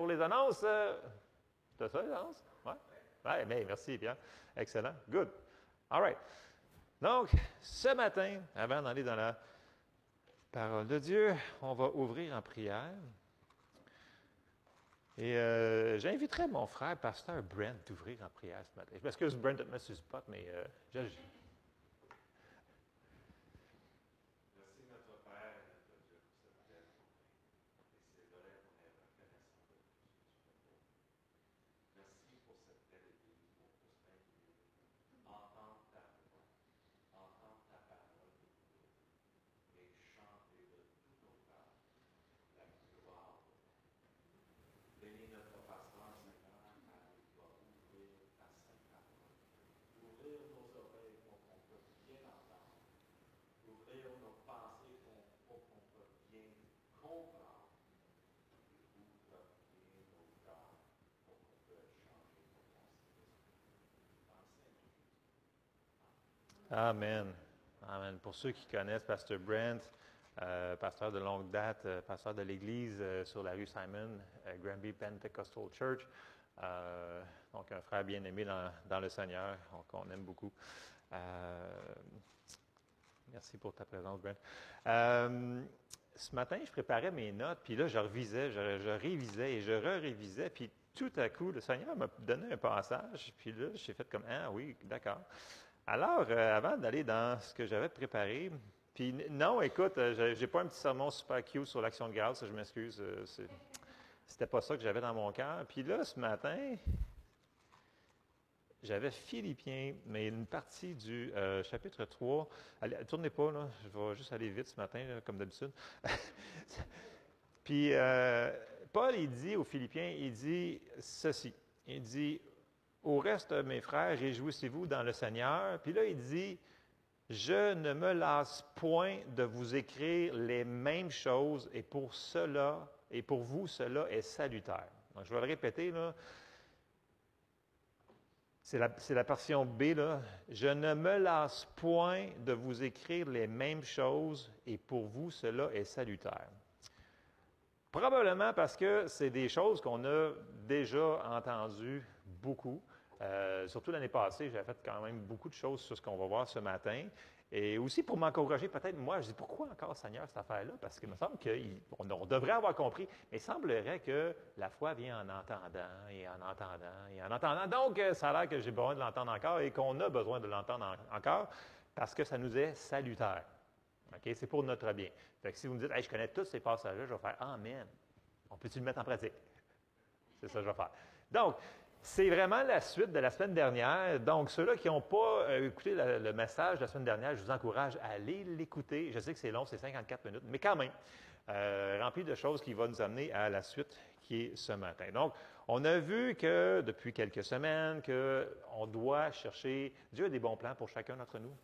pour les annonces. Tu as ça, les annonces? Oui? Ouais, mais merci, Pierre. Excellent. Good. All right. Donc, ce matin, avant d'aller dans la parole de Dieu, on va ouvrir en prière. Et j'inviterai mon frère, pasteur Brent, d'ouvrir en prière ce matin. Je m'excuse, Brent, de te mettre sur le spot, mais Merci, notre Père et notre Dieu, pour cette belle journée. Et c'est vrai qu'on est reconnaissant de tout ce que tu fais pour nous. Merci pour cette belle église, pour ce bel lieu. Entendre ta voix, entendre ta parole et chanter de tout nos cœurs la gloire de ton nom. Bénis notre pasteur, Seigneur, car il va ouvrir ta sainte parole. Ouvrir nos oreilles pour qu'on puisse bien entendre. Ouvrir nos pensées pour qu'on puisse bien comprendre. Et ouvre bien nos cœurs pour qu'on puisse changer pour ton Saint-Esprit. Dans le Saint-Jésus. Amen. Amen. Pour ceux qui connaissent Pasteur Brent, pasteur de longue date, pasteur de l'Église sur la rue Simon, Granby Pentecostal Church. Donc, un frère bien-aimé dans le Seigneur, qu'on aime beaucoup. Merci pour ta présence, Brent. Ce matin, je préparais mes notes, puis là, je revisais, je révisais et je révisais, puis tout à coup, le Seigneur m'a donné un passage, puis là, j'ai fait comme « Ah oui, d'accord ». Alors, avant d'aller dans ce que j'avais préparé, puis non, écoute, j'ai pas un petit sermon super cute sur l'action de grâce, je m'excuse, c'était pas ça que j'avais dans mon cœur. Puis là, ce matin, j'avais Philippiens, mais une partie du chapitre 3. Allez, tournez pas, là, je vais juste aller vite ce matin, là, comme d'habitude. Puis, Paul, il dit aux Philippiens, il dit ceci, il dit, au reste, mes frères, réjouissez-vous dans le Seigneur. Puis là, il dit, je ne me lasse point de vous écrire les mêmes choses, et pour cela, et pour vous, cela est salutaire. Donc, je vais le répéter, là. C'est la portion B, là. Je ne me lasse point de vous écrire les mêmes choses, et pour vous, cela est salutaire. Probablement parce que c'est des choses qu'on a déjà entendues beaucoup. Surtout l'année passée, j'avais fait quand même beaucoup de choses sur ce qu'on va voir ce matin. Et aussi pour m'encourager, peut-être moi, je dis pourquoi encore, Seigneur, cette affaire-là? Parce qu'il me semble qu'on devrait avoir compris, mais il semblerait que la foi vient en entendant et en entendant et en entendant. Donc, ça a l'air que j'ai besoin de l'entendre encore et qu'on a besoin de l'entendre encore parce que ça nous est salutaire. Okay? C'est pour notre bien. Fait que si vous me dites, hey, je connais tous ces passages-là, je vais faire Amen. On peut-tu le mettre en pratique? C'est ça que je vais faire. Donc, c'est vraiment la suite de la semaine dernière. Donc, ceux-là qui n'ont pas écouté le message de la semaine dernière, je vous encourage à aller l'écouter. Je sais que c'est long, c'est 54 minutes, mais quand même, rempli de choses qui vont nous amener à la suite qui est ce matin. Donc, on a vu que depuis quelques semaines, qu'on doit chercher, Dieu a des bons plans pour chacun d'entre nous.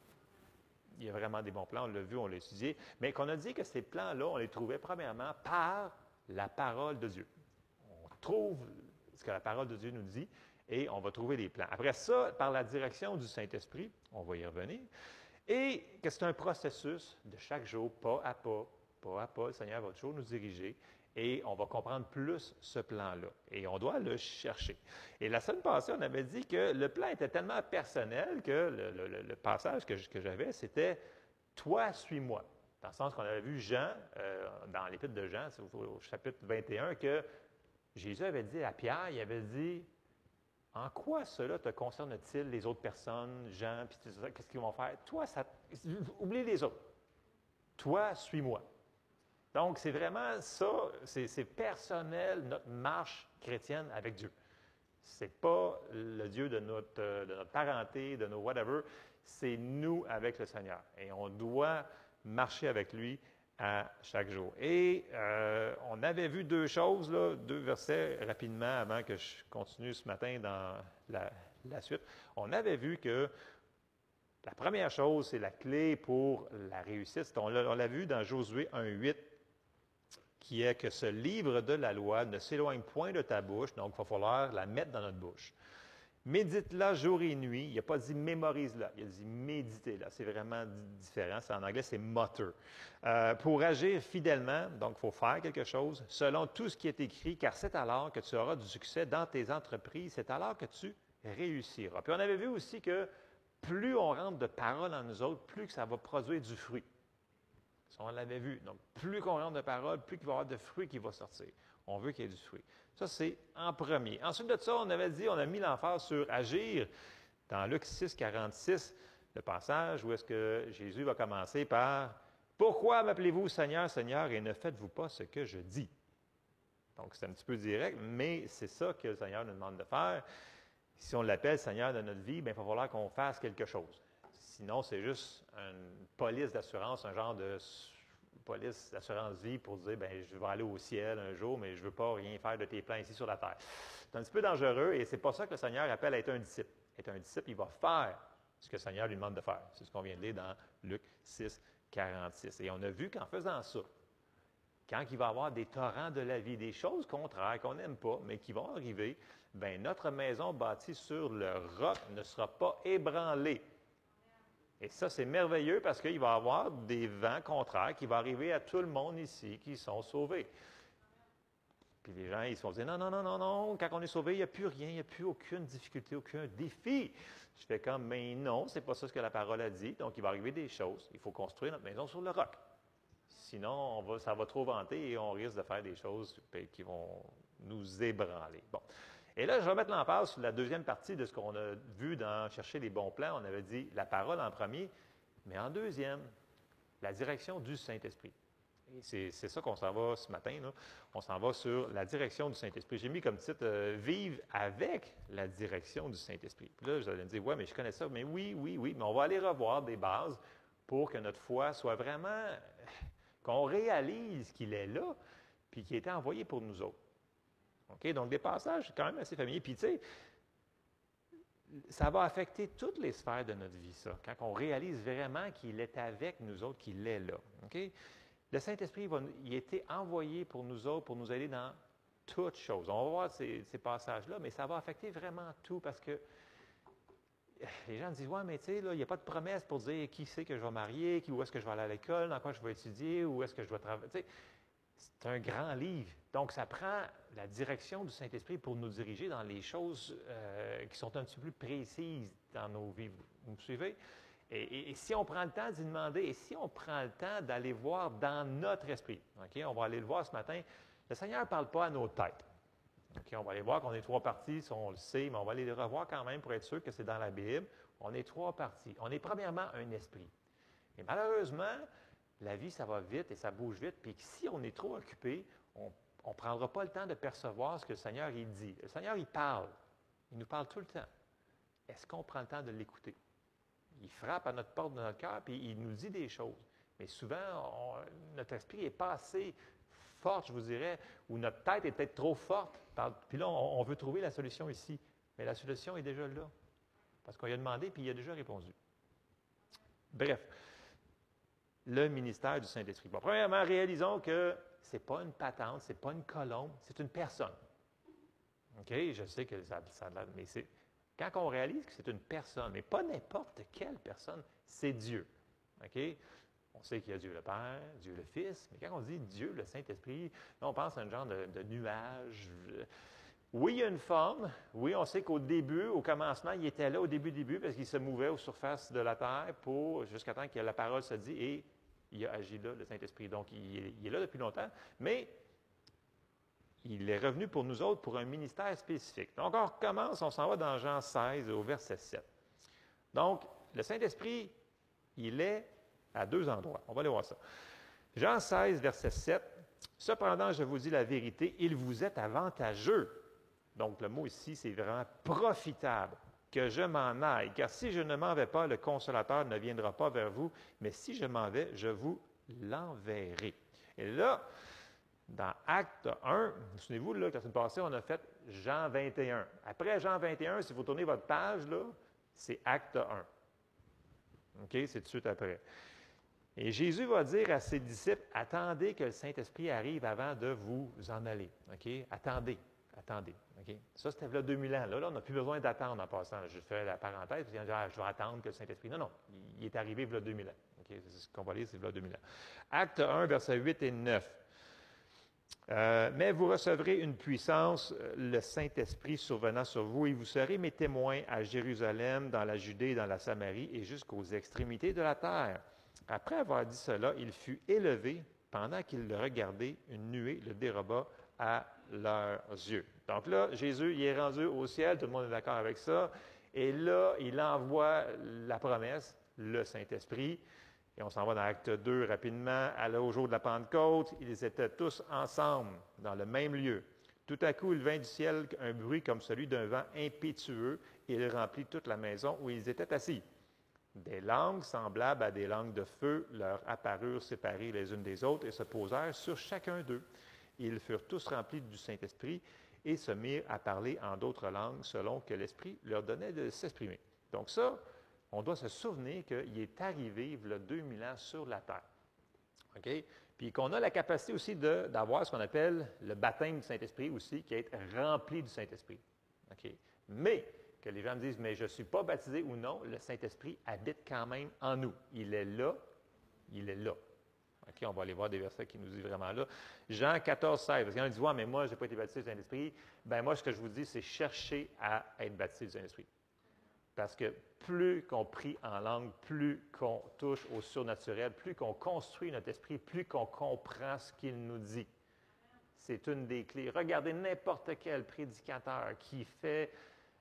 Il y a vraiment des bons plans, on l'a vu, on l'a étudié, mais qu'on a dit que ces plans-là, on les trouvait premièrement par la parole de Dieu. On trouve ce que la parole de Dieu nous dit et on va trouver les plans. Après ça, par la direction du Saint-Esprit, on va y revenir, et que c'est un processus de chaque jour, pas à pas, le Seigneur va toujours nous diriger et on va comprendre plus ce plan-là. Et on doit le chercher. Et la semaine passée, on avait dit que le plan était tellement personnel que le passage que j'avais, c'était « Toi, suis-moi ». Dans le sens qu'on avait vu Jean, dans l'Épître de Jean, c'est au chapitre 21, que Jésus avait dit à Pierre, il avait dit « En quoi cela te concerne-t-il, les autres personnes, Jean, puis qu'est-ce qu'ils vont faire? Toi, oublie les autres. Toi, suis-moi. » Donc, c'est vraiment ça, c'est personnel, notre marche chrétienne avec Dieu. Ce n'est pas le Dieu de notre parenté, de nos whatever, c'est nous avec le Seigneur. Et on doit marcher avec lui à chaque jour. Et on avait vu deux choses, là, deux versets rapidement avant que je continue ce matin dans la suite. On avait vu que la première chose, c'est la clé pour la réussite. On l'a vu dans Josué 1,8, qui est que ce livre de la loi ne s'éloigne point de ta bouche, donc il va falloir la mettre dans notre bouche. Médite-la jour et nuit. Il n'a pas dit mémorise-la, il a dit méditez-la. C'est vraiment différent. En anglais, c'est mutter. Pour agir fidèlement, donc il faut faire quelque chose selon tout ce qui est écrit, car c'est alors que tu auras du succès dans tes entreprises, c'est alors que tu réussiras. Puis on avait vu aussi que plus on rentre de paroles en nous autres, plus que ça va produire du fruit. Ça, on l'avait vu. Donc, plus qu'on rentre de paroles, plus qu'il va y avoir de fruits qui vont sortir. On veut qu'il y ait du fruit. Ça, c'est en premier. Ensuite de ça, on avait dit, on a mis l'emphase sur agir. Dans Luc 6, 46, le passage où est-ce que Jésus va commencer par « Pourquoi m'appelez-vous Seigneur, Seigneur, et ne faites-vous pas ce que je dis? » Donc, c'est un petit peu direct, mais c'est ça que le Seigneur nous demande de faire. Si on l'appelle Seigneur de notre vie, bien, il va falloir qu'on fasse quelque chose. Sinon, c'est juste une police d'assurance, un genre de police d'assurance vie pour dire, bien, je vais aller au ciel un jour, mais je ne veux pas rien faire de tes plans ici sur la terre. C'est un petit peu dangereux et ce n'est pas ça que le Seigneur appelle à être un disciple. Être un disciple, il va faire ce que le Seigneur lui demande de faire. C'est ce qu'on vient de lire dans Luc 6, 46. Et on a vu qu'en faisant ça, quand il va y avoir des torrents de la vie, des choses contraires qu'on n'aime pas, mais qui vont arriver, bien, notre maison bâtie sur le roc ne sera pas ébranlée. Et ça, c'est merveilleux parce qu'il va y avoir des vents contraires qui vont arriver à tout le monde ici qui sont sauvés. Puis les gens, ils se vont dire, non, non, non, non, non, quand on est sauvé, il n'y a plus rien, il n'y a plus aucune difficulté, aucun défi. Je fais comme, mais non, c'est pas ça ce que la parole a dit. Donc, il va arriver des choses. Il faut construire notre maison sur le roc. Sinon, ça va trop vanter et on risque de faire des choses qui vont nous ébranler. Bon. Et là, je vais mettre l'emphase sur la deuxième partie de ce qu'on a vu dans Chercher les bons plans. On avait dit la parole en premier, mais en deuxième, la direction du Saint-Esprit. Et c'est ça qu'on s'en va ce matin, là. On s'en va sur la direction du Saint-Esprit. J'ai mis comme titre Vivre avec la direction du Saint-Esprit. Puis là, vous allez me dire, ouais, mais je connais ça. Mais oui, mais on va aller revoir des bases pour que notre foi soit vraiment, qu'on réalise qu'il est là, puis qu'il a été envoyé pour nous autres. OK? Donc, des passages quand même assez familiers. Puis, tu sais, ça va affecter toutes les sphères de notre vie, ça, quand on réalise vraiment qu'il est avec nous autres, qu'il est là. OK? Le Saint-Esprit, il a été envoyé pour nous autres, pour nous aider dans toutes choses. On va voir ces passages-là, mais ça va affecter vraiment tout parce que les gens disent, ouais, mais tu sais, là, il n'y a pas de promesse pour dire qui c'est que je vais marier, où est-ce que je vais aller à l'école, dans quoi je vais étudier, où est-ce que je dois travailler. Tu sais, c'est un grand livre. Donc, ça prend la direction du Saint-Esprit pour nous diriger dans les choses qui sont un petit peu plus précises dans nos vies. Vous me suivez? Et si on prend le temps d'y demander, et si on prend le temps d'aller voir dans notre esprit, OK? On va aller le voir ce matin, le Seigneur ne parle pas à nos têtes. OK? On va aller voir qu'on est trois parties, si on le sait, mais on va aller le revoir quand même pour être sûr que c'est dans la Bible. On est trois parties. On est premièrement un esprit. Et malheureusement, la vie, ça va vite et ça bouge vite. Puis si on est trop occupé, on ne prendra pas le temps de percevoir ce que le Seigneur il dit. Le Seigneur, il parle. Il nous parle tout le temps. Est-ce qu'on prend le temps de l'écouter? Il frappe à notre porte de notre cœur, puis il nous dit des choses. Mais souvent, notre esprit n'est pas assez fort, je vous dirais, ou notre tête est peut-être trop forte. Puis là, on veut trouver la solution ici. Mais la solution est déjà là. Parce qu'on lui a demandé, puis il a déjà répondu. Bref. Le ministère du Saint-Esprit. Bon, premièrement, réalisons que ce n'est pas une patente, ce n'est pas une colombe, c'est une personne. OK? Je sais que ça mais c'est quand on réalise que c'est une personne, mais pas n'importe quelle personne, c'est Dieu. OK? On sait qu'il y a Dieu le Père, Dieu le Fils, mais quand on dit Dieu, le Saint-Esprit, là, on pense à un genre de nuage. Oui, il y a une forme. Oui, on sait qu'au début, au commencement, il était là au début, parce qu'il se mouvait aux surfaces de la terre jusqu'à temps que la parole se dit et il a agi là, le Saint-Esprit. Donc, il est là depuis longtemps, mais il est revenu pour nous autres pour un ministère spécifique. Donc, on recommence, on s'en va dans Jean 16, au verset 7. Donc, le Saint-Esprit, il est à deux endroits. On va aller voir ça. Jean 16, verset 7. « Cependant, je vous dis la vérité, il vous est avantageux. » Donc, le mot ici, c'est vraiment profitable. Que je m'en aille, car si je ne m'en vais pas, le Consolateur ne viendra pas vers vous, mais si je m'en vais, je vous l'enverrai. Et là, dans Acte 1, souvenez-vous, là, la semaine passée, on a fait Jean 21. Après Jean 21, si vous tournez votre page, là, c'est Acte 1. OK? C'est tout de suite après. Et Jésus va dire à ses disciples, attendez que le Saint-Esprit arrive avant de vous en aller. OK? Attendez. Attendez. OK? Ça, c'était là 2000 ans. Là, on n'a plus besoin d'attendre en passant. Je fais la parenthèse, puis on dit, je vais attendre que le Saint-Esprit. Non, non. Il est arrivé là 2000 ans. OK? C'est ce qu'on va lire, c'est là 2000 ans. Acte 1, versets 8 et 9. Mais vous recevrez une puissance, le Saint-Esprit survenant sur vous, et vous serez mes témoins à Jérusalem, dans la Judée, dans la Samarie et jusqu'aux extrémités de la terre. Après avoir dit cela, il fut élevé. Pendant qu'il le regardait, une nuée le déroba à leurs yeux. Donc là, Jésus, il est rendu au ciel, tout le monde est d'accord avec ça. Et là, il envoie la promesse, le Saint-Esprit. Et on s'en va dans Acte 2 rapidement. Au jour de la Pentecôte, ils étaient tous ensemble, dans le même lieu. Tout à coup, il vint du ciel un bruit comme celui d'un vent impétueux, et il remplit toute la maison où ils étaient assis. Des langues semblables à des langues de feu leur apparurent séparées les unes des autres et se posèrent sur chacun d'eux. Ils furent tous remplis du Saint-Esprit et se mirent à parler en d'autres langues selon que l'Esprit leur donnait de s'exprimer. Donc ça, on doit se souvenir qu'il est arrivé, il y a 2000 ans, sur la terre. OK? Puis qu'on a la capacité aussi d'avoir ce qu'on appelle le baptême du Saint-Esprit aussi, qui est être rempli du Saint-Esprit. OK? Mais que les gens me disent, mais je ne suis pas baptisé ou non, le Saint-Esprit habite quand même en nous. Il est là, il est là. OK, on va aller voir des versets qui nous disent vraiment là. Jean 14, 16. Parce qu'il y en a qui disent, ouais, mais moi, je n'ai pas été baptisé du Saint-Esprit. Bien, moi, ce que je vous dis, c'est chercher à être baptisé du Saint-Esprit. Parce que plus qu'on prie en langue, plus qu'on touche au surnaturel, plus qu'on construit notre esprit, plus qu'on comprend ce qu'il nous dit. C'est une des clés. Regardez n'importe quel prédicateur qui fait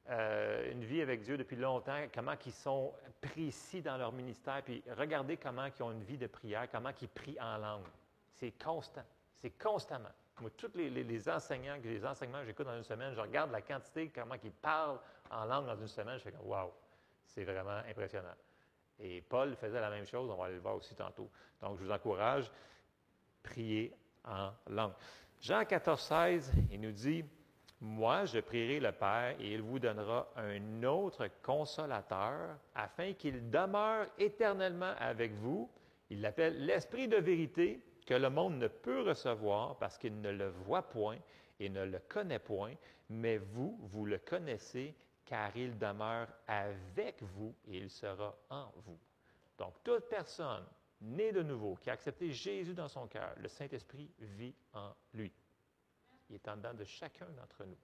une vie avec Dieu depuis longtemps, comment ils sont précis dans leur ministère, puis regardez comment ils ont une vie de prière, comment ils prient en langue. C'est constant, c'est constamment. Moi, tous les enseignements que j'écoute dans une semaine, je regarde la quantité, comment ils parlent en langue dans une semaine, je fais comme « wow », c'est vraiment impressionnant. Et Paul faisait la même chose, on va aller le voir aussi tantôt. Donc, je vous encourage, priez en langue. Jean 14, 16, il nous dit « Moi, je prierai le Père, et il vous donnera un autre consolateur, afin qu'il demeure éternellement avec vous. Il l'appelle l'Esprit de vérité, que le monde ne peut recevoir, parce qu'il ne le voit point et ne le connaît point, mais vous, vous le connaissez, car il demeure avec vous, et il sera en vous. » Donc, toute personne née de nouveau, qui a accepté Jésus dans son cœur, le Saint-Esprit vit en lui. Il est en dedans de chacun d'entre nous.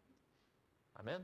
Amen.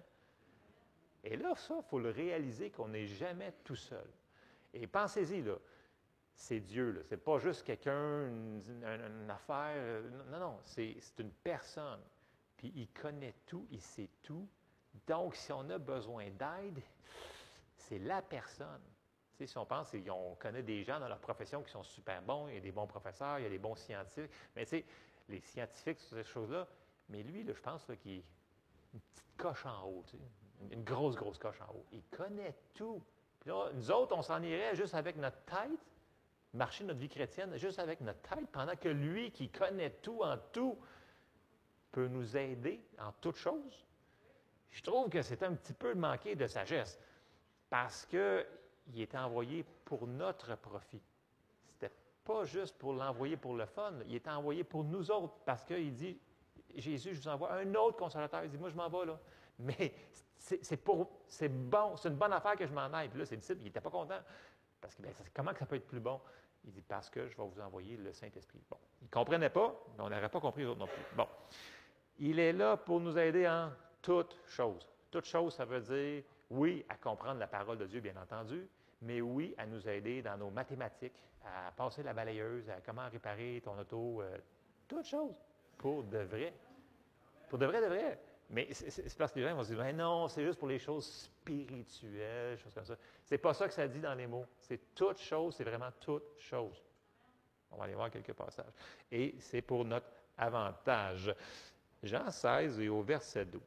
Et là, ça, il faut le réaliser qu'on n'est jamais tout seul. Et pensez-y, là, c'est Dieu, là. C'est pas juste quelqu'un, une affaire. Non, non, c'est une personne. Puis il connaît tout, il sait tout. Donc, si on a besoin d'aide, c'est la personne. Tu sais, si on pense, on connaît des gens dans leur profession qui sont super bons, il y a des bons professeurs, il y a des bons scientifiques. Mais tu sais, les scientifiques, ces choses-là, mais lui, là, je pense là, qu'il est une petite coche en haut, tu sais, une grosse coche en haut. Il connaît tout. Puis là, nous autres, on s'en irait juste avec notre tête, marcher notre vie chrétienne juste avec notre tête, pendant que lui, qui connaît tout en tout, peut nous aider en toutes choses. Je trouve que c'est un petit peu manqué de sagesse, parce qu'il était envoyé pour notre profit. C'était pas juste pour l'envoyer pour le fun, il était envoyé pour nous autres, parce qu'il dit, Jésus, je vous envoie un autre consolateur. Il dit, moi, je m'en vais là. Mais c'est bon, c'est une bonne affaire que je m'en aille. Puis là, ses disciples, ils n'étaient pas contents. Parce que, comment que ça peut être plus bon? Il dit, parce que je vais vous envoyer le Saint-Esprit. Bon, ils ne comprenaient pas, mais on n'aurait pas compris les autres non plus. Bon, il est là pour nous aider en toutes choses. Toutes choses, ça veut dire, oui, à comprendre la parole de Dieu, bien entendu, mais oui, à nous aider dans nos mathématiques, à passer la balayeuse, à comment réparer ton auto, toutes choses, pour de vrai. Pour de vrai. Mais c'est parce que les gens vont se dire, ben non, c'est juste pour les choses spirituelles, choses comme ça. C'est pas ça que ça dit dans les mots. C'est toute chose, c'est vraiment toute chose. On va aller voir quelques passages. Et c'est pour notre avantage. Jean 16 et au verset 12.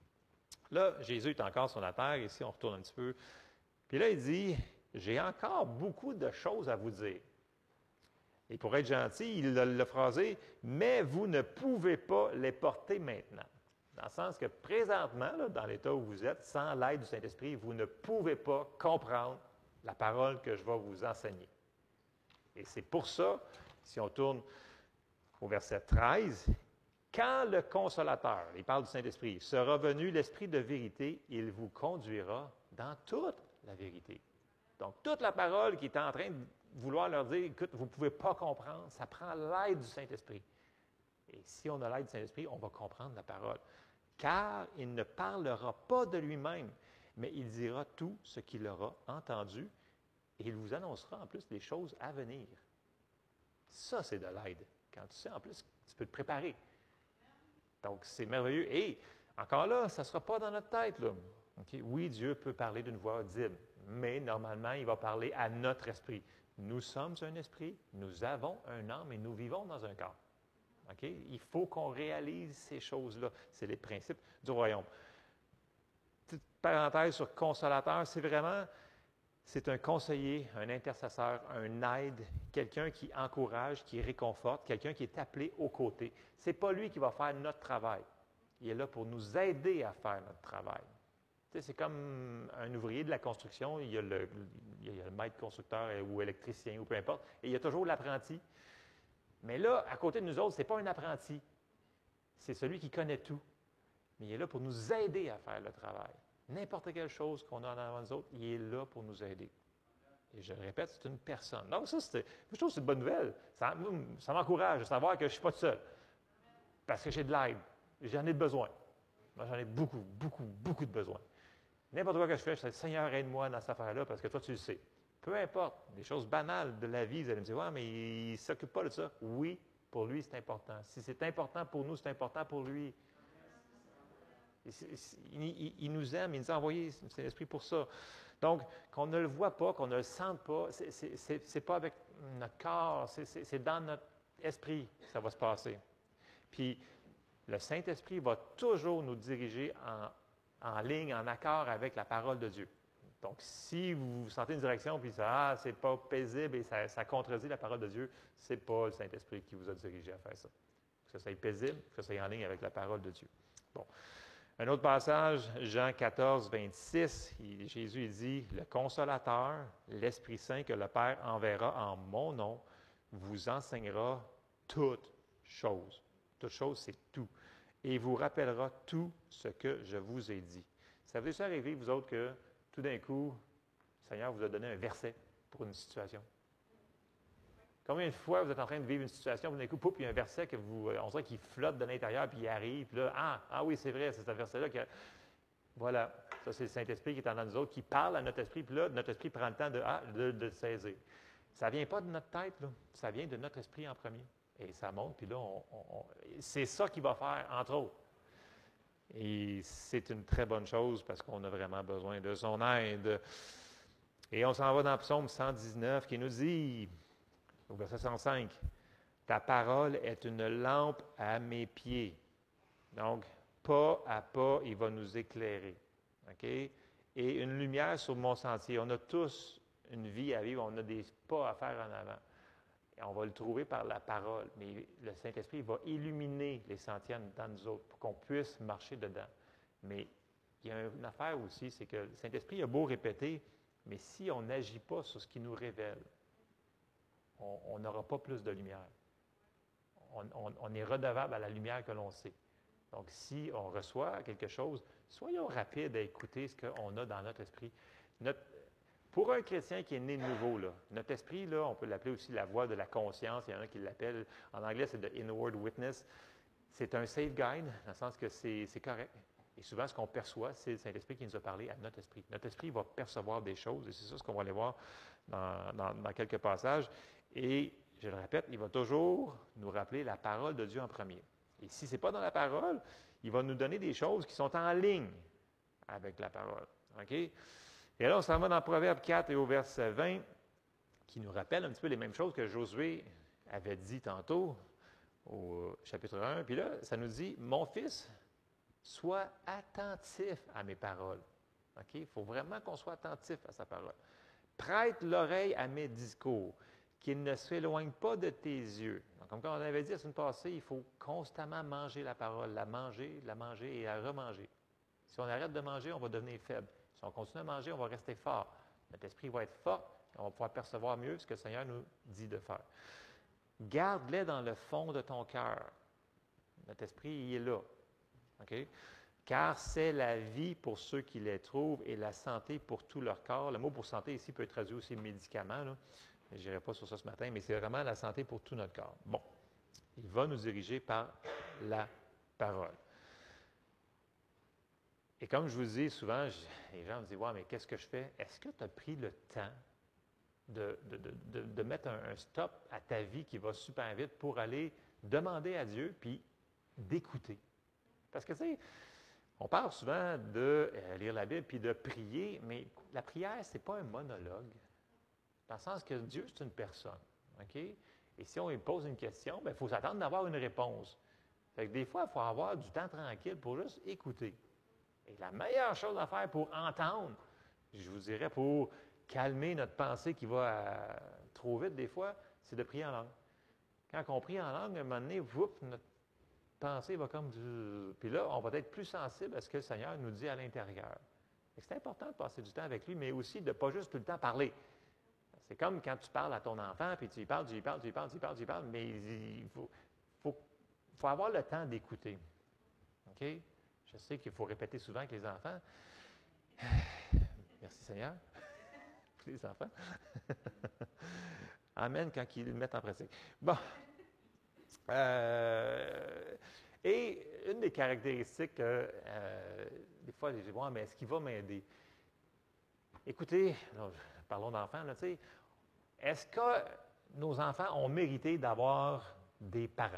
Là, Jésus est encore sur la terre. Ici, on retourne un petit peu. Puis là, il dit, j'ai encore beaucoup de choses à vous dire. Et pour être gentil, il l'a phrasé, mais vous ne pouvez pas les porter maintenant. Dans le sens que présentement, là, dans l'état où vous êtes, sans l'aide du Saint-Esprit, vous ne pouvez pas comprendre la parole que je vais vous enseigner. Et c'est pour ça, si on tourne au verset 13, Quand le Consolateur, il parle du Saint-Esprit, sera venu l'Esprit de vérité, il vous conduira dans toute la vérité. Donc, toute la parole qui est en train de vouloir leur dire, écoute, vous ne pouvez pas comprendre, ça prend l'aide du Saint-Esprit. Et si on a l'aide du Saint-Esprit, on va comprendre la parole. Car il ne parlera pas de lui-même, mais il dira tout ce qu'il aura entendu et il vous annoncera en plus des choses à venir. Ça, c'est de l'aide. Quand tu sais, en plus, tu peux te préparer. Donc, c'est merveilleux. Et encore là, ça ne sera pas dans notre tête, là. Okay? Oui, Dieu peut parler d'une voix audible, mais normalement, il va parler à notre esprit. Nous sommes un esprit, nous avons un âme et nous vivons dans un corps. Okay? Il faut qu'on réalise ces choses-là. C'est les principes du royaume. Petite parenthèse sur consolateur, c'est un conseiller, un intercesseur, un aide, quelqu'un qui encourage, qui réconforte, quelqu'un qui est appelé aux côtés. Ce n'est pas lui qui va faire notre travail. Il est là pour nous aider à faire notre travail. Tu sais, c'est comme un ouvrier de la construction, il y a le maître constructeur ou électricien ou peu importe, et il y a toujours l'apprenti. Mais là, à côté de nous autres, ce n'est pas un apprenti. C'est celui qui connaît tout. Mais il est là pour nous aider à faire le travail. N'importe quelle chose qu'on a en avant de nous autres, il est là pour nous aider. Et je le répète, c'est une personne. Donc ça, je trouve que c'est une bonne nouvelle. Ça m'encourage de savoir que je ne suis pas tout seul. Parce que j'ai de l'aide. J'en ai besoin. Moi, j'en ai beaucoup, beaucoup, beaucoup de besoin. N'importe quoi que je fais, je dis, Seigneur, aide-moi dans cette affaire-là parce que toi, tu le sais. Peu importe, des choses banales de la vie, vous allez me dire, ouais, mais il ne s'occupe pas de ça. Oui, pour lui, c'est important. Si c'est important pour nous, c'est important pour lui. Il nous aime, il nous a envoyé Saint-Esprit pour ça. Donc, qu'on ne le voit pas, qu'on ne le sente pas, ce n'est pas avec notre corps, c'est dans notre esprit que ça va se passer. Puis, le Saint-Esprit va toujours nous diriger en ligne, en accord avec la parole de Dieu. Donc, si vous sentez une direction, puis ça, c'est pas paisible et ça contredit la parole de Dieu, ce n'est pas le Saint-Esprit qui vous a dirigé à faire ça. Que ça soit paisible, que ça soit en ligne avec la parole de Dieu. Bon. Un autre passage, Jean 14, 26, Jésus dit, « Le Consolateur, l'Esprit Saint que le Père enverra en mon nom, vous enseignera toutes choses. » Toutes choses, c'est tout. « Et vous rappellera tout ce que je vous ai dit. » Ça vous est arrivé, vous autres, que tout d'un coup, le Seigneur vous a donné un verset pour une situation? Combien de fois vous êtes en train de vivre une situation, tout d'un coup, pouf, il y a un verset que on dirait qu'il flotte de l'intérieur, puis il arrive, puis là, ah oui, c'est vrai, c'est ce verset-là. Voilà, ça c'est le Saint-Esprit qui est en nous autres, qui parle à notre esprit, puis là, notre esprit prend le temps de saisir. Ça ne vient pas de notre tête, là, ça vient de notre esprit en premier. Et ça monte, puis là, c'est ça qu'il va faire, entre autres. Et c'est une très bonne chose parce qu'on a vraiment besoin de son aide. Et on s'en va dans Psaume 119 qui nous dit, au verset 105, « Ta parole est une lampe à mes pieds. » Donc, pas à pas, il va nous éclairer. OK? Et une lumière sur mon sentier. On a tous une vie à vivre, on a des pas à faire en avant. Et on va le trouver par la parole. Mais le Saint-Esprit va illuminer les sentiers dans nous autres pour qu'on puisse marcher dedans. Mais il y a une affaire aussi, c'est que le Saint-Esprit a beau répéter, mais si on n'agit pas sur ce qu'il nous révèle, on n'aura pas plus de lumière. On est redevable à la lumière que l'on sait. Donc, si on reçoit quelque chose, soyons rapides à écouter ce qu'on a dans notre esprit. Pour un chrétien qui est né de nouveau, là, notre esprit, là, on peut l'appeler aussi la voix de la conscience. Il y en a qui l'appellent, en anglais, c'est « the inward witness ». C'est un safe guide, dans le sens que c'est correct. Et souvent, ce qu'on perçoit, c'est le Saint-Esprit qui nous a parlé à notre esprit. Notre esprit va percevoir des choses, et c'est ça ce qu'on va aller voir dans quelques passages. Et, je le répète, il va toujours nous rappeler la parole de Dieu en premier. Et si ce n'est pas dans la parole, il va nous donner des choses qui sont en ligne avec la parole. OK? Et là, on s'en va dans Proverbe 4 et au verset 20, qui nous rappelle un petit peu les mêmes choses que Josué avait dit tantôt au chapitre 1. Puis là, ça nous dit, « Mon fils, sois attentif à mes paroles. » OK? Il faut vraiment qu'on soit attentif à sa parole. « Prête l'oreille à mes discours, qu'il ne s'éloigne pas de tes yeux. » Donc, comme on avait dit la semaine passée, il faut constamment manger la parole, la manger et la remanger. Si on arrête de manger, on va devenir faible. Si on continue à manger, on va rester fort. Notre esprit va être fort, et on va pouvoir percevoir mieux ce que le Seigneur nous dit de faire. « Garde-les dans le fond de ton cœur. » Notre esprit, il est là. OK? Car c'est la vie pour ceux qui les trouvent et la santé pour tout leur corps. Le mot pour santé ici peut être traduit aussi médicament. Là. Je n'irai pas sur ça ce matin, mais c'est vraiment la santé pour tout notre corps. Bon, il va nous diriger par la parole. Et comme je vous dis souvent, les gens me disent, « Ouais, mais qu'est-ce que je fais? » Est-ce que tu as pris le temps de mettre un stop à ta vie qui va super vite pour aller demander à Dieu puis d'écouter? Parce que, tu sais, on parle souvent de lire la Bible puis de prier, mais la prière, ce n'est pas un monologue. Dans le sens que Dieu, c'est une personne. OK? Et si on lui pose une question, il faut s'attendre d'avoir une réponse. Fait que des fois, il faut avoir du temps tranquille pour juste écouter. Et la meilleure chose à faire pour entendre, je vous dirais, pour calmer notre pensée qui va trop vite des fois, c'est de prier en langue. Quand on prie en langue, à un moment donné, notre pensée va comme du... Puis là, on va être plus sensible à ce que le Seigneur nous dit à l'intérieur. C'est important de passer du temps avec lui, mais aussi de ne pas juste tout le temps parler. C'est comme quand tu parles à ton enfant, puis tu y parles, mais il faut avoir le temps d'écouter. OK? Je sais qu'il faut répéter souvent avec les enfants. Merci Seigneur. Pour les enfants. Amen quand ils le mettent en pratique. Bon. Et une des caractéristiques, des fois, je dis, ouais, mais est-ce qu'il va m'aider? Écoutez, là, parlons d'enfants, là, tu sais, est-ce que nos enfants ont mérité d'avoir des parents?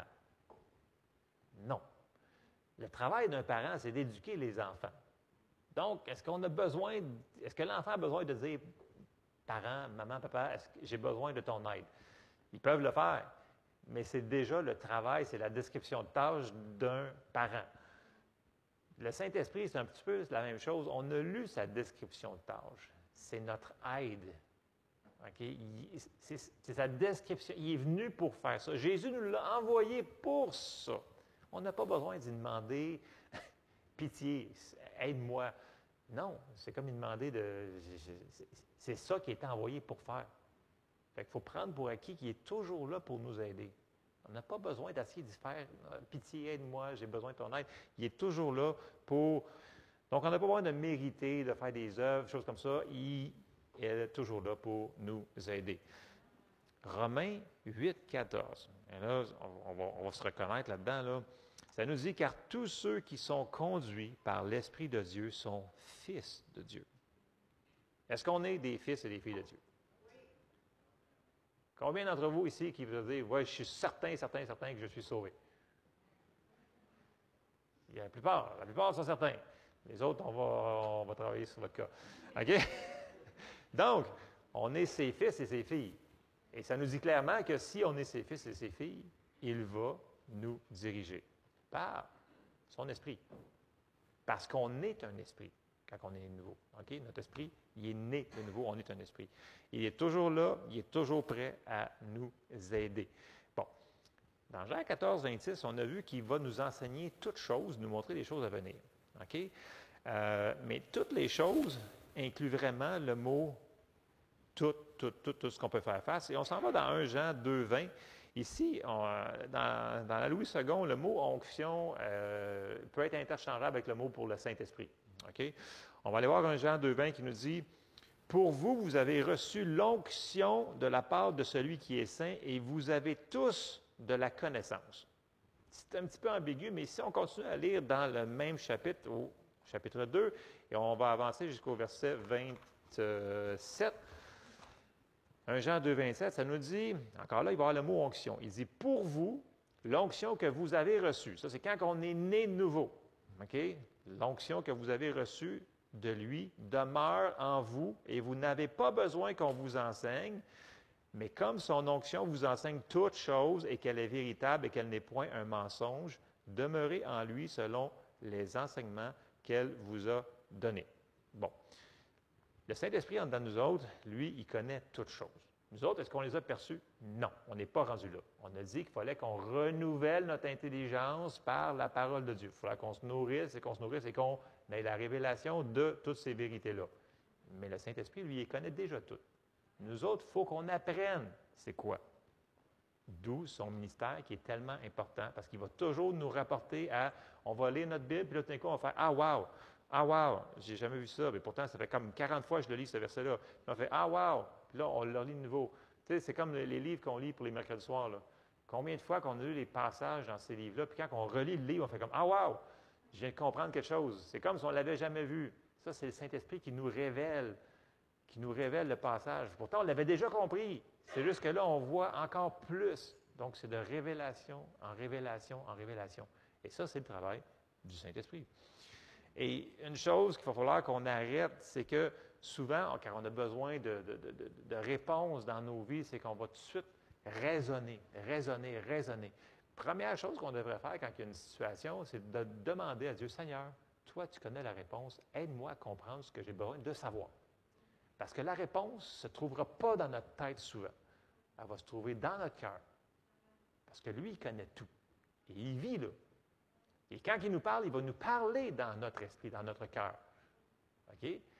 Non. Le travail d'un parent, c'est d'éduquer les enfants. Donc, est-ce que l'enfant a besoin de dire, parent, maman, papa, est-ce que j'ai besoin de ton aide? Ils peuvent le faire, mais c'est déjà le travail, c'est la description de tâche d'un parent. Le Saint-Esprit, c'est un petit peu la même chose. On a lu sa description de tâche. C'est notre aide. Okay? C'est sa description. Il est venu pour faire ça. Jésus nous l'a envoyé pour ça. On n'a pas besoin d'y demander pitié, aide-moi. Non, c'est comme lui demander c'est ça qu'il est envoyé pour faire. Fait qu'il faut prendre pour acquis qu'il est toujours là pour nous aider. On n'a pas besoin d'essayer de faire pitié, aide-moi, j'ai besoin de ton aide. Il est toujours là pour. Donc, on n'a pas besoin de mériter, de faire des œuvres, choses comme ça. Il est toujours là pour nous aider. Romains 8, 14. Et là, on va se reconnaître là-dedans. Là. Ça nous dit, car tous ceux qui sont conduits par l'Esprit de Dieu sont fils de Dieu. Est-ce qu'on est des fils et des filles de Dieu? Oui. Combien d'entre vous ici qui veulent dire, oui, je suis certain que je suis sauvé? Il y a la plupart sont certains. Les autres, on va travailler sur votre cas. OK? Donc, on est ses fils et ses filles. Et ça nous dit clairement que si on est ses fils et ses filles, il va nous diriger par son esprit. Parce qu'on est un esprit quand on est nouveau. Okay? Notre esprit, il est né de nouveau, on est un esprit. Il est toujours là, il est toujours prêt à nous aider. Bon, dans Jean 14, 26, on a vu qu'il va nous enseigner toutes choses, nous montrer les choses à venir. Okay? Mais toutes les choses incluent vraiment le mot tout ce qu'on peut faire face. Et on s'en va dans 1 Jean 2, 20. Ici, dans la Louis II, le mot onction peut être interchangeable avec le mot pour le Saint-Esprit. Okay? On va aller voir 1 Jean 2, 20 qui nous dit « Pour vous, vous avez reçu l'onction de la part de celui qui est saint et vous avez tous de la connaissance. » C'est un petit peu ambigu, mais si on continue à lire dans le même chapitre, au chapitre 2, et on va avancer jusqu'au verset 27, 1 Jean 2, 27, ça nous dit, encore là, il va y avoir le mot onction. Il dit, pour vous, l'onction que vous avez reçue. Ça, c'est quand on est né de nouveau. Okay? L'onction que vous avez reçue de lui demeure en vous et vous n'avez pas besoin qu'on vous enseigne, mais comme son onction vous enseigne toutes choses et qu'elle est véritable et qu'elle n'est point un mensonge, demeurez en lui selon les enseignements qu'elle vous a donnés. Bon. Le Saint-Esprit, en dedans de nous autres, lui, il connaît toutes choses. Nous autres, est-ce qu'on les a perçues? Non, on n'est pas rendu là. On a dit qu'il fallait qu'on renouvelle notre intelligence par la parole de Dieu. Il fallait qu'on se nourrisse et qu'on ait la révélation de toutes ces vérités-là. Mais le Saint-Esprit, lui, il connaît déjà tout. Nous autres, il faut qu'on apprenne c'est quoi. D'où son ministère qui est tellement important parce qu'il va toujours nous rapporter à, on va lire notre Bible, puis là, tout d'un coup, on va faire « Ah, wow! Ah, wow! J'ai jamais vu ça. » Mais pourtant, ça fait comme 40 fois que je le lis, ce verset-là. Puis on fait « Ah, wow! » Puis là, on le relit de nouveau. Tu sais, c'est comme les livres qu'on lit pour les mercredis soirs, là. Combien de fois qu'on a lu les passages dans ces livres-là, puis quand on relit le livre, on fait comme « Ah, wow! Je viens de comprendre quelque chose. » C'est comme si on ne l'avait jamais vu. Ça, c'est le Saint-Esprit qui nous révèle le passage. Pourtant, on l'avait déjà compris. C'est juste que là, on voit encore plus. Donc, c'est de révélation en révélation en révélation. Et ça, c'est le travail du Saint-Esprit. Et une chose qu'il va falloir qu'on arrête, c'est que souvent, car on a besoin de réponses dans nos vies, c'est qu'on va tout de suite raisonner. Première chose qu'on devrait faire quand il y a une situation, c'est de demander à Dieu, « Seigneur, toi, tu connais la réponse, aide-moi à comprendre ce que j'ai besoin de savoir. » Parce que la réponse ne se trouvera pas dans notre tête souvent. Elle va se trouver dans notre cœur. Parce que lui, il connaît tout. Et il vit là. Et quand il nous parle, il va nous parler dans notre esprit, dans notre cœur. OK?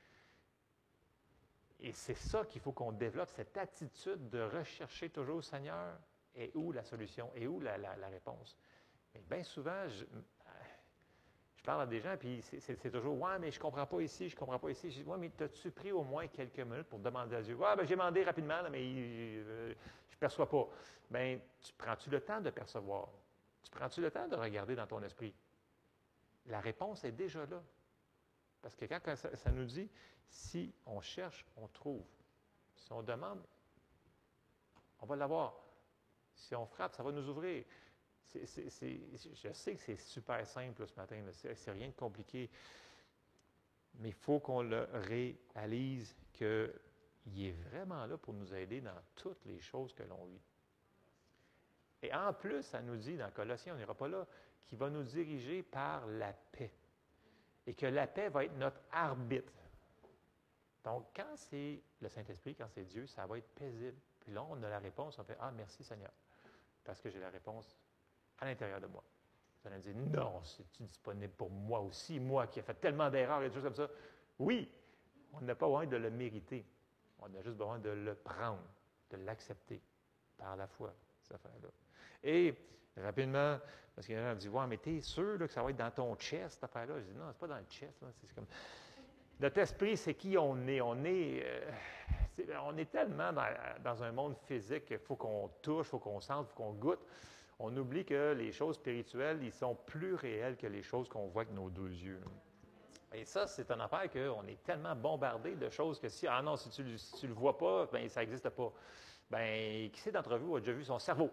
Et c'est ça qu'il faut qu'on développe, cette attitude de rechercher toujours, Seigneur, et où la solution, et où la réponse. Mais bien souvent, je parle à des gens, puis c'est toujours « Ouais, mais je ne comprends pas ici, je ne comprends pas ici. » Je dis « Ouais, mais t'as-tu pris au moins quelques minutes pour demander à Dieu? »« Ouais, bien, j'ai demandé rapidement, là, mais je ne perçois pas. » Bien, tu prends-tu le temps de percevoir? Tu prends-tu le temps de regarder dans ton esprit? La réponse est déjà là. Parce que quand ça nous dit, si on cherche, on trouve. Si on demande, on va l'avoir. Si on frappe, ça va nous ouvrir. Je sais que c'est super simple là, ce matin, c'est rien de compliqué, mais il faut qu'on le réalise qu'il est vraiment là pour nous aider dans toutes les choses que l'on vit. Et en plus, ça nous dit dans Colossiens, on n'ira pas là, qu'il va nous diriger par la paix. Et que la paix va être notre arbitre. Donc, quand c'est le Saint-Esprit, quand c'est Dieu, ça va être paisible. Puis là, on a la réponse, on fait « Ah, merci Seigneur, parce que j'ai la réponse à l'intérieur de moi. » Vous allez me dire, non, c'est-tu disponible pour moi aussi, moi qui ai fait tellement d'erreurs et des choses comme ça? Oui, on n'a pas besoin de le mériter. On a juste besoin de le prendre, de l'accepter par la foi, cette affaire-là. Et rapidement, parce qu'il y en a qui disent, ouais, mais t'es sûr là, que ça va être dans ton chest, cette affaire-là? Je dis, non, c'est pas dans le chest. Là. C'est comme... Notre esprit, c'est qui on est. On est tellement dans un monde physique qu'il faut qu'on touche, il faut qu'on sente, il faut qu'on goûte. On oublie que les choses spirituelles, ils sont plus réelles que les choses qu'on voit avec nos deux yeux. Et ça, c'est une affaire qu'on est tellement bombardé de choses que si tu ne le vois pas, bien, ça n'existe pas. Bien, qui c'est d'entre vous a déjà vu son cerveau?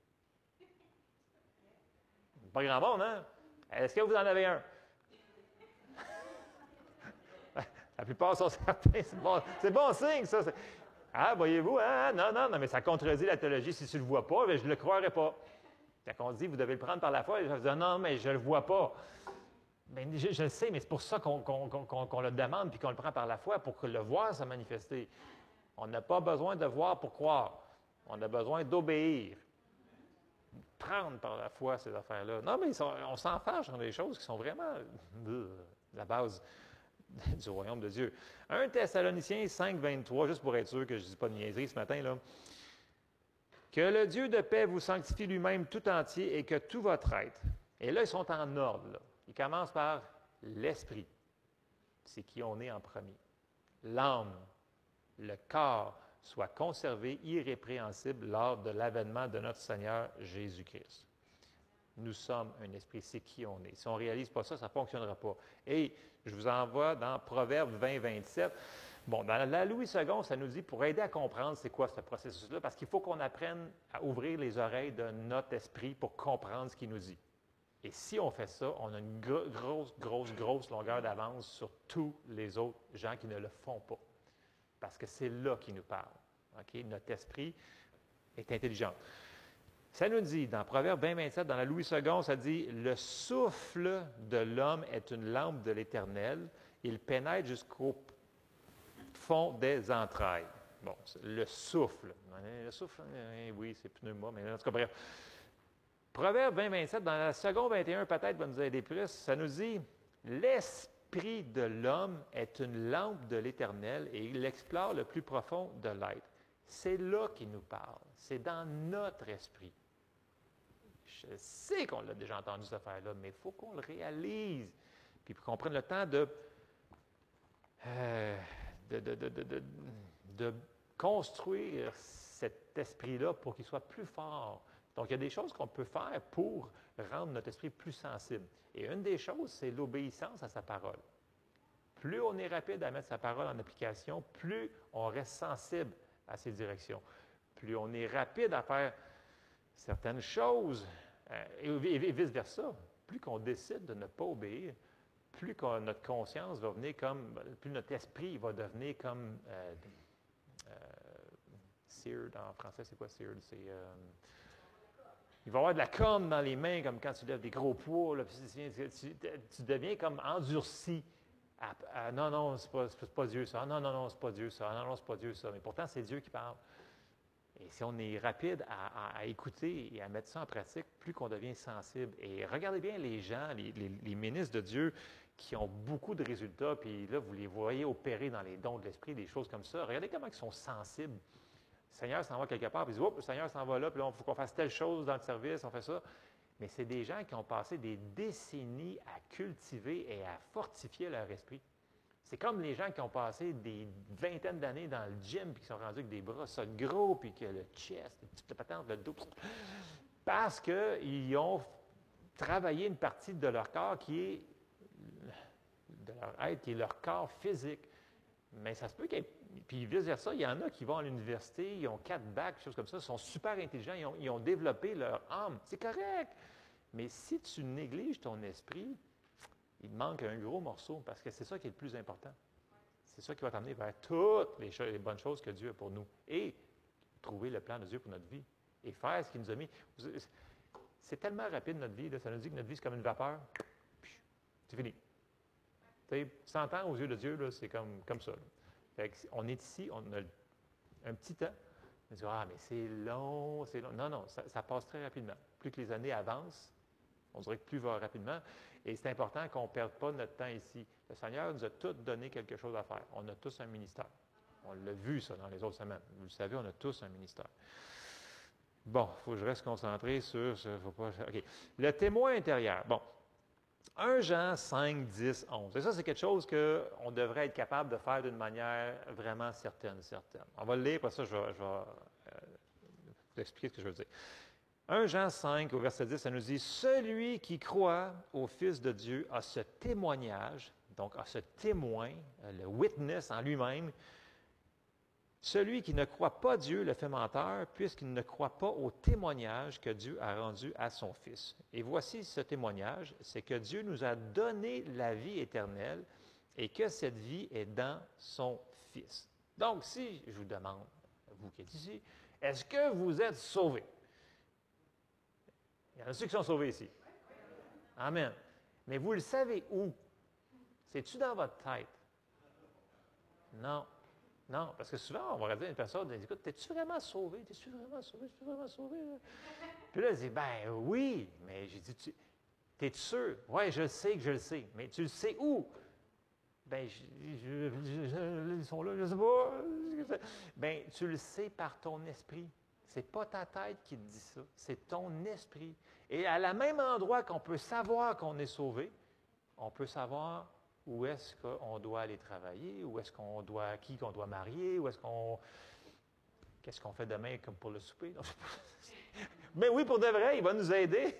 Pas grand monde, hein? Est-ce que vous en avez un? La plupart sont certains. C'est bon signe, ça. Ah, voyez-vous, hein? Non, mais ça contredit la théologie. Si tu ne le vois pas, bien, je ne le croirais pas. Quand on dit, vous devez le prendre par la foi, je vais dire, non, mais je ne le vois pas. Bien, je le sais, mais c'est pour ça qu'on le demande puis qu'on le prend par la foi, pour que le voir se manifester. On n'a pas besoin de voir pour croire. On a besoin d'obéir. Prendre par la foi ces affaires-là. Non, mais on s'en fâche dans des choses qui sont vraiment la base du royaume de Dieu. 1 Thessaloniciens 5, 23, juste pour être sûr que je ne dis pas de niaiserie ce matin, là. Que le Dieu de paix vous sanctifie lui-même tout entier et que tout votre être. Et là, ils sont en ordre. Là. Ils commencent par l'esprit. C'est qui on est en premier. L'âme, le corps soit conservé irrépréhensible lors de l'avènement de notre Seigneur Jésus-Christ. Nous sommes un esprit, c'est qui on est. Si on ne réalise pas ça, ça ne fonctionnera pas. Et je vous envoie dans Proverbe 20, 27. Bon, dans la Louis II, ça nous dit, pour aider à comprendre c'est quoi ce processus-là, parce qu'il faut qu'on apprenne à ouvrir les oreilles de notre esprit pour comprendre ce qu'il nous dit. Et si on fait ça, on a une grosse longueur d'avance sur tous les autres gens qui ne le font pas. Parce que c'est là qu'il nous parle. Okay? Notre esprit est intelligent. Ça nous dit, dans Proverbe 20, 27, dans la Louis II, ça dit « Le souffle de l'homme est une lampe de l'Éternel. Il pénètre jusqu'au fond des entrailles. » Bon, le souffle. Le souffle, oui, c'est pneuma, mais en tout cas, bref. Proverbe 20, 27, dans la seconde 21, peut-être va nous aider plus. Ça nous dit « L'esprit de l'homme est une lampe de l'Éternel et il explore le plus profond de l'être. C'est là qu'il nous parle. C'est dans notre esprit. Je sais qu'on l'a déjà entendu, cette affaire-là, mais il faut qu'on le réalise. Puis qu'on prenne le temps de construire cet esprit-là pour qu'il soit plus fort. Donc, il y a des choses qu'on peut faire pour rendre notre esprit plus sensible. Et une des choses, c'est l'obéissance à sa parole. Plus on est rapide à mettre sa parole en application, plus on reste sensible à ses directions. Plus on est rapide à faire certaines choses, et vice-versa, plus qu'on décide de ne pas obéir, plus notre conscience va venir comme, plus notre esprit va devenir comme seared, en français, c'est quoi seared? Il va y avoir de la corne dans les mains, comme quand tu lèves des gros poids, là, tu deviens comme endurci. Non, c'est pas Dieu ça. Non, c'est pas Dieu ça. Non, c'est pas Dieu ça. Mais pourtant, c'est Dieu qui parle. Et si on est rapide à écouter et à mettre ça en pratique, plus qu'on devient sensible. Et regardez bien les gens, les ministres de Dieu qui ont beaucoup de résultats, puis là, vous les voyez opérer dans les dons de l'Esprit, des choses comme ça. Regardez comment ils sont sensibles. Le Seigneur s'en va quelque part, puis il dit, oups, le Seigneur s'en va là, puis là, il faut qu'on fasse telle chose dans le service, on fait ça. Mais c'est des gens qui ont passé des décennies à cultiver et à fortifier leur esprit. C'est comme les gens qui ont passé des vingtaines d'années dans le gym puis qui sont rendus avec des bras ça gros, puis que le chest, les petites patentes, le dos, parce qu'ils ont travaillé une partie de leur corps qui est, de leur être, qui est leur corps physique. Mais ça se peut qu'il y ait, puis vice-versa, il y en a qui vont à l'université, ils ont 4 bacs, choses comme ça, ils sont super intelligents, ils ont développé leur âme. C'est correct. Mais si tu négliges ton esprit, il te manque un gros morceau, parce que c'est ça qui est le plus important. C'est ça qui va t'amener vers toutes les bonnes choses que Dieu a pour nous. Et trouver le plan de Dieu pour notre vie. Et faire ce qu'il nous a mis. C'est tellement rapide, notre vie. Là, ça nous dit que notre vie, c'est comme une vapeur. Puis, c'est fini. 100 ans aux yeux de Dieu, là, c'est comme ça. Fait que on est ici, on a un petit temps. On dit, ah, mais c'est long, c'est long. Non, ça passe très rapidement. Plus que les années avancent, on dirait que plus va rapidement. Et c'est important qu'on ne perde pas notre temps ici. Le Seigneur nous a tous donné quelque chose à faire. On a tous un ministère. On l'a vu, ça, dans les autres semaines. Vous le savez, on a tous un ministère. Bon, il faut que je reste concentré sur... Faut pas, OK. Le témoin intérieur. Bon. 1 Jean 5, 10, 11. Et ça, c'est quelque chose qu'on devrait être capable de faire d'une manière vraiment certaine. On va le lire, après ça, je vais vous expliquer ce que je veux dire. 1 Jean 5, au verset 10, ça nous dit « Celui qui croit au Fils de Dieu a ce témoignage, donc a ce témoin, le witness en lui-même. Celui qui ne croit pas Dieu le fait menteur, puisqu'il ne croit pas au témoignage que Dieu a rendu à son Fils. Et voici ce témoignage, c'est que Dieu nous a donné la vie éternelle et que cette vie est dans son Fils. » Donc, si je vous demande, vous qui êtes ici, est-ce que vous êtes sauvés? Il y en a ceux qui sont sauvés ici. Amen. Mais vous le savez où? C'est-tu dans votre tête? Non. Non, parce que souvent, on va dire à une personne, écoute, t'es-tu vraiment sauvé? T'es-tu vraiment sauvé? T'es-tu vraiment sauvé? Puis là, elle dit, ben oui. Mais j'ai dit, t'es-tu sûr? Oui, je sais que je le sais. Mais tu le sais où? Ben, ils sont là, je ne sais pas. Ben, tu le sais par ton esprit. C'est pas ta tête qui te dit ça, c'est ton esprit. Et à la même endroit qu'on peut savoir qu'on est sauvé, on peut savoir où est-ce qu'on doit aller travailler, où est-ce qu'on doit, qui qu'on doit marier, où est-ce qu'on... Qu'est-ce qu'on fait demain comme pour le souper? Mais oui, pour de vrai, il va nous aider.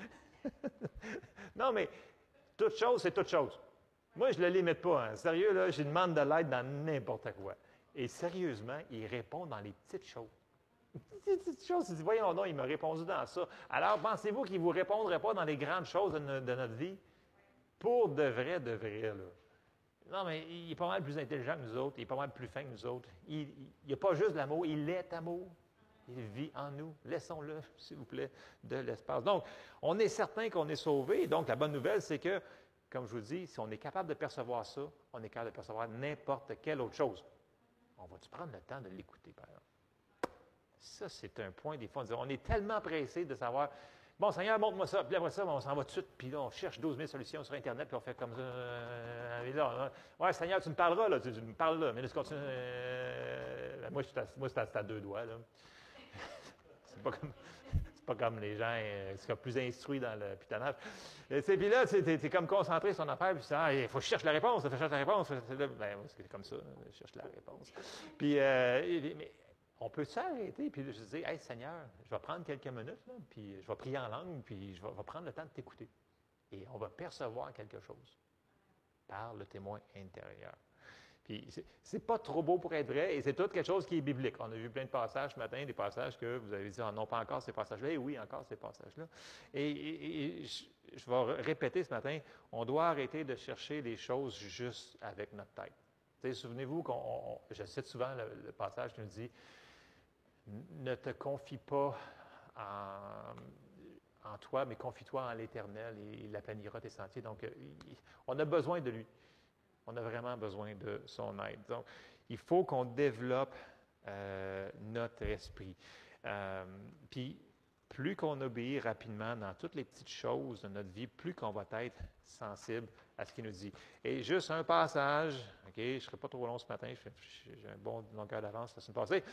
Non, mais toute chose, c'est toute chose. Moi, je ne le limite pas. Hein. Sérieux, là, je demande de l'aide dans n'importe quoi. Et sérieusement, il répond dans les petites choses. Les petites choses, il dit, voyons non, il m'a répondu dans ça. Alors, pensez-vous qu'il ne vous répondrait pas dans les grandes choses de notre vie? Pour de vrai, là. Non, mais il est pas mal plus intelligent que nous autres, il est pas mal plus fin que nous autres. Il n'y a pas juste l'amour, il est amour. Il vit en nous. Laissons-le, s'il vous plaît, de l'espace. Donc, on est certain qu'on est sauvé. Donc, la bonne nouvelle, c'est que, comme je vous dis, si on est capable de percevoir ça, on est capable de percevoir n'importe quelle autre chose. On va-tu prendre le temps de l'écouter, par exemple? Ça, c'est un point, des fois, on est tellement pressé de savoir... Bon, Seigneur, montre-moi ça. Puis après ça, on s'en va tout de suite. Puis là, on cherche 12 000 solutions sur Internet. Puis on fait comme ça. Ouais, Seigneur, tu me parleras, là. Tu me parles là. Mais là, tu continues. Moi, c'est à 2 doigts. Là. C'est pas comme les gens qui sont plus instruits dans le pitonnage. Puis là, tu es comme concentré sur ton affaire, puis il faut que je cherche la réponse, il faut que je cherche la réponse. Ben, c'est comme ça, je cherche la réponse. Puis, mais on peut s'arrêter, puis je dis, hey Seigneur, je vais prendre quelques minutes, là, puis je vais prier en langue, puis je vais prendre le temps de t'écouter. Et on va percevoir quelque chose par le témoin intérieur. Puis, c'est pas trop beau pour être vrai, et c'est tout quelque chose qui est biblique. On a vu plein de passages ce matin, des passages que vous avez dit, non, pas encore ces passages-là. Et oui, encore ces passages-là. Et je vais répéter ce matin, on doit arrêter de chercher les choses juste avec notre tête. Souvenez-vous, je cite souvent le passage qui nous dit, ne te confie pas en toi, mais confie-toi en l'Éternel et il aplanira tes sentiers. Donc, on a besoin de lui. On a vraiment besoin de son aide. Donc, il faut qu'on développe notre esprit. Puis, plus qu'on obéit rapidement dans toutes les petites choses de notre vie, plus qu'on va être sensible à ce qu'il nous dit. Et juste un passage, OK, je ne serai pas trop long ce matin, j'ai un bon longueur d'avance la semaine passée.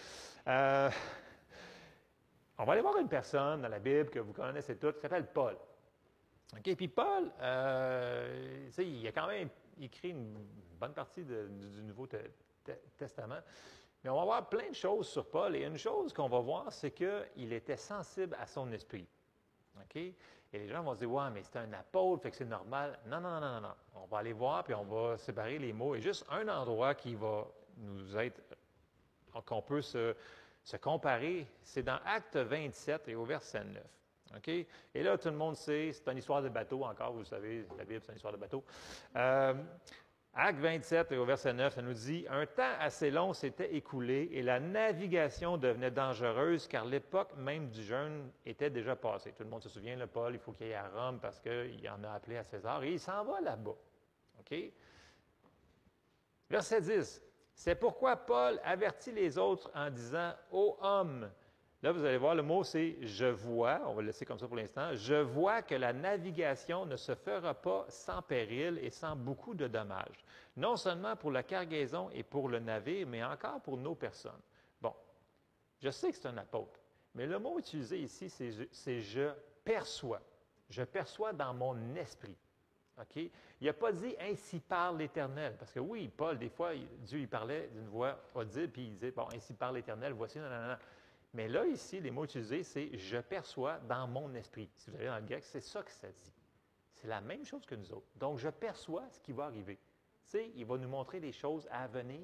On va aller voir une personne dans la Bible que vous connaissez toutes, qui s'appelle Paul. OK, puis Paul, il a quand même écrit une bonne partie du Nouveau Testament. Mais on va voir plein de choses sur Paul. Et une chose qu'on va voir, c'est qu'il était sensible à son esprit. OK? Et les gens vont se dire, ouais, mais c'est un apôtre, fait que c'est normal. Non, non, non, non, non. On va aller voir, puis on va séparer les mots. Et juste un endroit qui va nous être, qu'on peut se comparer, c'est dans Acte 27 et au verset 9. OK? Et là, tout le monde sait, c'est une histoire de bateau encore, vous savez, la Bible, c'est une histoire de bateau. Acte 27 et au verset 9, ça nous dit « Un temps assez long s'était écoulé et la navigation devenait dangereuse car l'époque même du jeûne était déjà passée. » Tout le monde se souvient, là, Paul, il faut qu'il aille à Rome parce qu'il en a appelé à César et il s'en va là-bas. OK? Verset 10. « C'est pourquoi Paul avertit les autres en disant « Ô homme » Là, vous allez voir, le mot, c'est « je vois », on va le laisser comme ça pour l'instant, « je vois que la navigation ne se fera pas sans péril et sans beaucoup de dommages, non seulement pour la cargaison et pour le navire, mais encore pour nos personnes. » Bon, je sais que c'est un apôtre, mais le mot utilisé ici, c'est « je perçois ». Je perçois dans mon esprit. OK? Il n'a pas dit « ainsi parle l'Éternel », parce que oui, Paul, des fois, Dieu, il parlait d'une voix audible, puis il disait « bon, ainsi parle l'Éternel, voici, non, non, non. » Mais là, ici, les mots utilisés, c'est « je perçois dans mon esprit ». Si vous allez dans le grec, c'est ça que ça dit. C'est la même chose que nous autres. Donc, je perçois ce qui va arriver. Tu sais, il va nous montrer des choses à venir.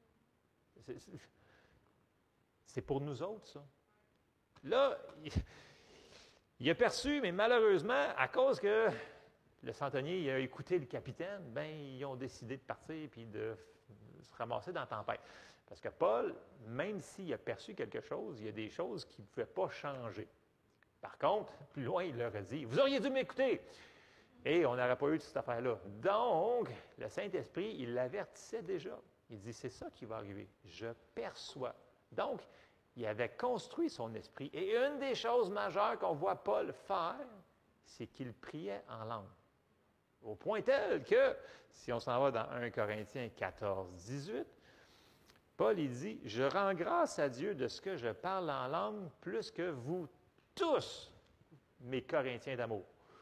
C'est pour nous autres, ça. Là, il a perçu, mais malheureusement, à cause que le centenier il a écouté le capitaine, bien, ils ont décidé de partir et de se ramasser dans la tempête. Parce que Paul, même s'il a perçu quelque chose, il y a des choses qui ne pouvaient pas changer. Par contre, plus loin, il leur a dit « Vous auriez dû m'écouter! » Et on n'aurait pas eu cette affaire-là. Donc, le Saint-Esprit, il l'avertissait déjà. Il dit « C'est ça qui va arriver. Je perçois. » Donc, il avait construit son esprit. Et une des choses majeures qu'on voit Paul faire, c'est qu'il priait en langue. Au point tel que, si on s'en va dans 1 Corinthiens 14, 18, Paul, il dit, « Je rends grâce à Dieu de ce que je parle en langue plus que vous tous, mes Corinthiens d'amour. »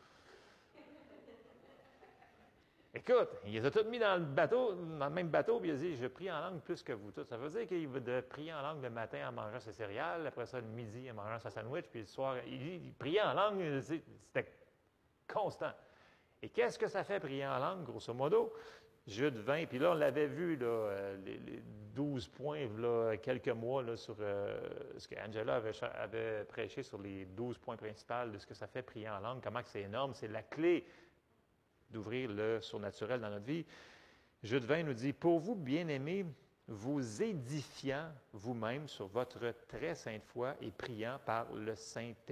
Écoute, il les a tous mis dans le même bateau, puis il a dit, « Je prie en langue plus que vous tous. » Ça veut dire qu'il va prier en langue le matin en mangeant ses céréales, après ça, le midi en mangeant sa sandwich, puis le soir, il priait en langue, c'était constant. Et qu'est-ce que ça fait prier en langue, grosso modo? Jude 20, puis là, on l'avait vu, là, les 12 points, là, quelques mois, là, sur ce qu'Angela avait prêché sur les 12 points principaux de ce que ça fait prier en langue, comment que c'est énorme, c'est la clé d'ouvrir le surnaturel dans notre vie. Jude 20 nous dit, « Pour vous, bien-aimés, vous édifiant vous-même sur votre très sainte foi et priant par le Saint-Esprit. »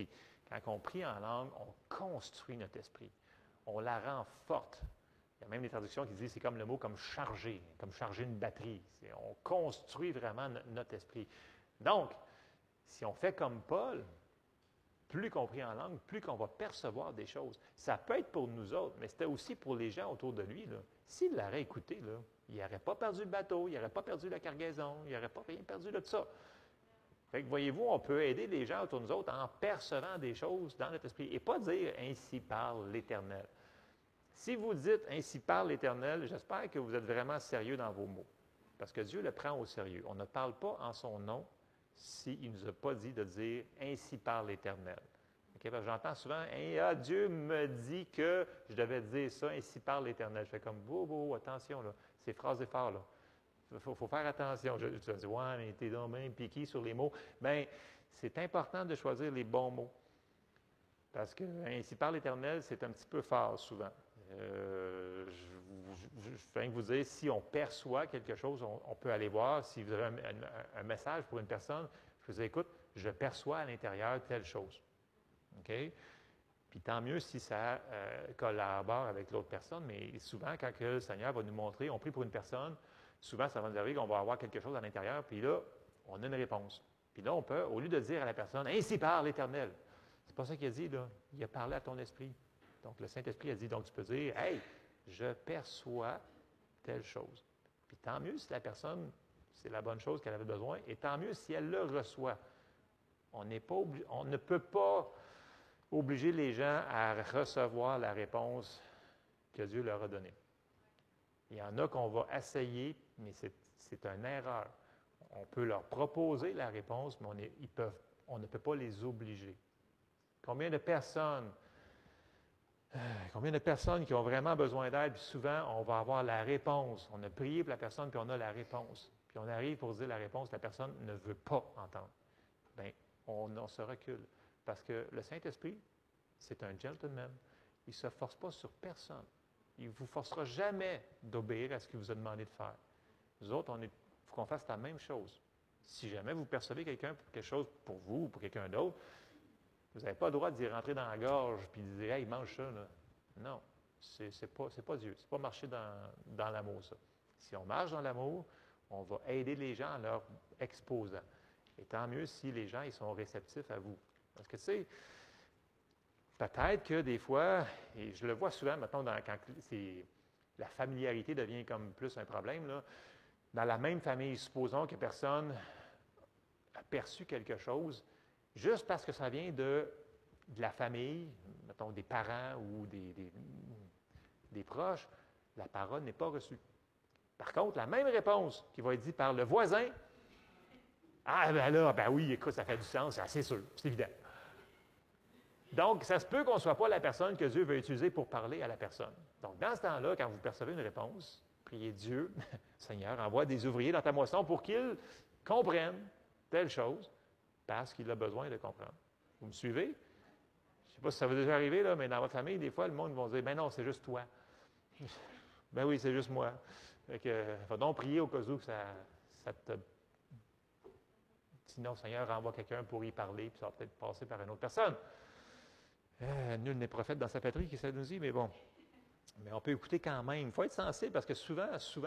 Quand on prie en langue, on construit notre esprit. On la rend forte. Il y a même des traductions qui disent c'est comme le mot comme charger une batterie. On construit vraiment notre esprit. Donc, si on fait comme Paul, plus qu'on prie en langue, plus qu'on va percevoir des choses. Ça peut être pour nous autres, mais c'était aussi pour les gens autour de lui. S'il l'aurait écouté, là, il n'aurait pas perdu le bateau, il n'aurait pas perdu la cargaison, il n'aurait pas rien perdu de ça. Fait que voyez-vous, on peut aider les gens autour de nous autres en percevant des choses dans notre esprit et pas dire « ainsi parle l'Éternel ». Si vous dites « ainsi parle l'Éternel », j'espère que vous êtes vraiment sérieux dans vos mots, parce que Dieu le prend au sérieux. On ne parle pas en son nom s'il ne nous a pas dit de dire « ainsi parle l'Éternel ». Okay? J'entends souvent « Dieu me dit que je devais dire ça, ainsi parle l'Éternel ». Je fais comme « wow, attention, là, c'est phrase et phare, là. Il faut faire attention. Je te dis, ouais, mais t'es donc bien piqué sur les mots. Bien, c'est important de choisir les bons mots. Parce que ainsi parle l'Éternel, c'est un petit peu fort souvent. Je viens de vous dire, si on perçoit quelque chose, on peut aller voir. Si vous avez un message pour une personne, je vous dis, écoute, je perçois à l'intérieur telle chose. OK? Puis tant mieux si ça collabore avec l'autre personne, mais souvent, quand le Seigneur va nous montrer, on prie pour une personne, souvent, ça va nous arriver qu'on va avoir quelque chose à l'intérieur, puis là, on a une réponse. Puis là, on peut, au lieu de dire à la personne, « Ainsi parle l'Éternel », c'est pas ça qu'il a dit, là. Il a parlé à ton esprit. Donc, le Saint-Esprit a dit, donc tu peux dire, « Hey, je perçois telle chose. » Puis tant mieux si la personne, c'est la bonne chose qu'elle avait besoin, et tant mieux si elle le reçoit. On ne peut pas obliger les gens à recevoir la réponse que Dieu leur a donnée. Il y en a qu'on va essayer, mais c'est une erreur. On peut leur proposer la réponse, mais on ne peut pas les obliger. Combien de personnes qui ont vraiment besoin d'aide, puis souvent, on va avoir la réponse. On a prié pour la personne, puis on a la réponse. Puis on arrive pour dire la réponse, la personne ne veut pas entendre. Bien, on se recule. Parce que le Saint-Esprit, c'est un gentleman. Il ne se force pas sur personne. Il ne vous forcera jamais d'obéir à ce qu'il vous a demandé de faire. Nous autres, il faut qu'on fasse la même chose. Si jamais vous percevez quelqu'un pour quelque chose pour vous ou pour quelqu'un d'autre, vous n'avez pas le droit d'y rentrer dans la gorge et de dire « Hey, mange ça. » là. Non, c'est pas Dieu. C'est pas marcher dans l'amour, ça. Si on marche dans l'amour, on va aider les gens en leur exposant. Et tant mieux si les gens ils sont réceptifs à vous. Parce que, tu sais, peut-être que des fois, et je le vois souvent maintenant quand la familiarité devient comme plus un problème, là, dans la même famille, supposons que personne a perçu quelque chose, juste parce que ça vient de la famille, mettons des parents ou des proches, la parole n'est pas reçue. Par contre, la même réponse qui va être dite par le voisin, ah ben là, ben oui, écoute, ça fait du sens, c'est sûr, c'est évident. Donc, ça se peut qu'on ne soit pas la personne que Dieu veut utiliser pour parler à la personne. Donc, dans ce temps-là, quand vous percevez une réponse, priez Dieu, Seigneur, envoie des ouvriers dans ta moisson pour qu'ils comprennent telle chose parce qu'il a besoin de comprendre. Vous me suivez? Je ne sais pas si ça vous est déjà arrivé, là, mais dans votre famille, des fois, le monde va dire, ben non, c'est juste toi. Ben oui, c'est juste moi. Fait que, va donc prier au cas où que ça te... Sinon, Seigneur, envoie quelqu'un pour y parler, puis ça va peut-être passer par une autre personne. Nul n'est prophète dans sa patrie, qui ça nous dit, mais bon. Mais on peut écouter quand même. Il faut être sensible parce que souvent,